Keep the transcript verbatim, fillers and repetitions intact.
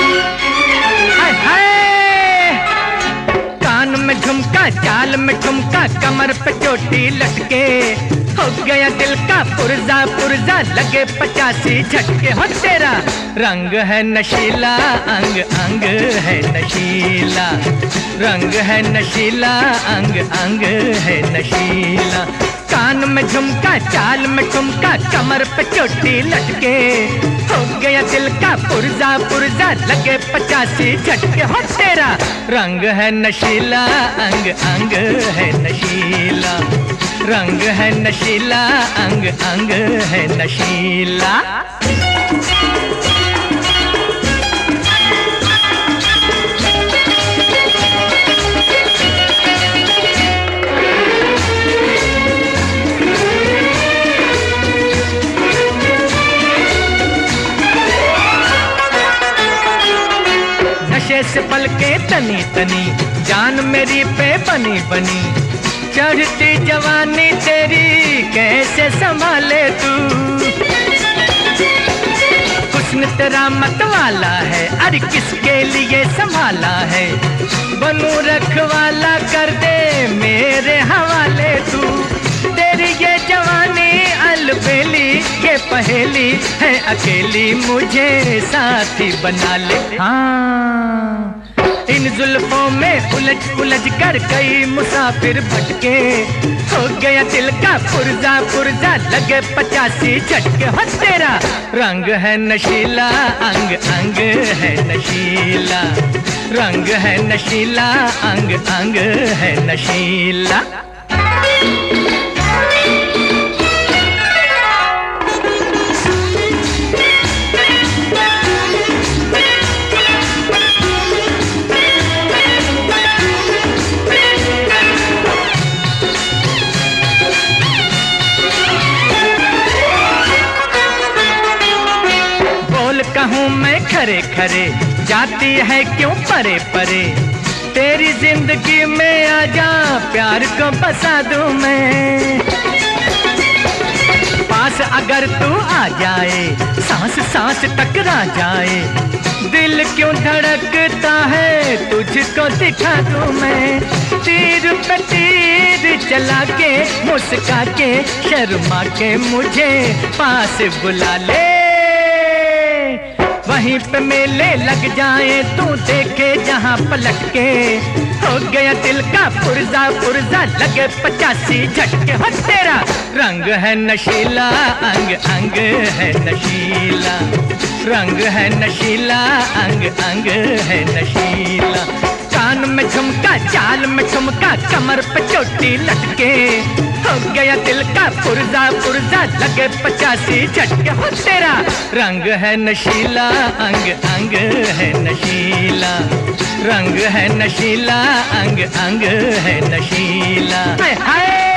हाय हाय, कान में झुमका, चाल में ठुमका, कमर पे चोटी लटके, हो गया दिल का पुर्जा पुर्जा, लगे पचासी झटके। हो तेरा रंग है नशीला, अंग अंग है नशीला, रंग है नशीला, अंग अंग है नशीला। कान में झुमका, चाल में ठुमका, कमर पे चोटी लटके, हो गया दिल का पुर्जा पुर्जा, लगे पचासी झटके। हो तेरा रंग है नशीला, अंग अंग है नशीला, रंग है नशीला, अंग अंग है नशीला। नशे से पलके तनी तनी, जान मेरी पे बनी बनी, चढ़ती जवानी तेरी कैसे संभाले तू। हुस्न तेरा मतवाला है, अरे किसके लिए संभाला है, बनू रखवाला कर दे मेरे हवाले तू। तेरी ये जवानी अलबेली, ये पहेली है अकेली, मुझे साथी बना ले। हाँ, इन जुल्फों में उलझ उलझ कर कई मुसाफिर भटके, हो गया दिल का पुर्जा पुर्जा, लगे पचासी झटके। हो तेरा रंग है नशीला, अंग अंग है नशीला, रंग है नशीला, अंग अंग है नशीला। कहूँ मैं खरे खरे, जाती है क्यों परे परे, तेरी जिंदगी में आजा प्यार को बसा दूं मैं। पास अगर तू आ जाए, सांस सांस टकरा जाए, दिल क्यों धड़कता है तुझको दिखा दूं मैं। तीर पे तीर चला के, मुस्का के, शर्मा के मुझे पास बुला ले, वहीं पे मेले लग जाए, तू देखे जहां पलट के, हो गया दिल का पुर्जा पुर्जा, लगे पचासी झटके। हो तेरा रंग है नशीला, अंग अंग है नशीला, रंग है नशीला, अंग अंग है नशीला। कान में झुमका, चाल में ठुमका, कमर पे चोटी लटके, हो गया दिल का पुर्जा पुर्जा, लगे पचासी झटके। हो तेरा रंग है नशीला, अंग अंग है नशीला, रंग है नशीला, अंग अंग है नशीला। हाय हाय।